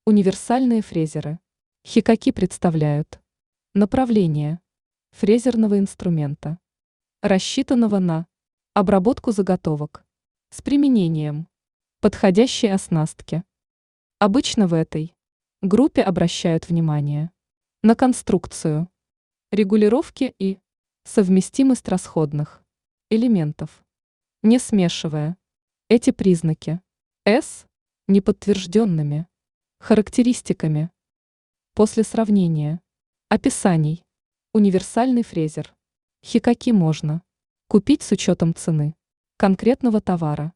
Универсальные фрезеры. Хикаки представляют направление фрезерного инструмента, рассчитанного на обработку заготовок с применением подходящей оснастки. Обычно в этой группе обращают внимание на конструкцию, регулировки и совместимость расходных элементов, не смешивая эти признаки с неподтвержденными характеристиками. После сравнения описаний универсальный фрезер Хикаки можно купить с учетом цены конкретного товара.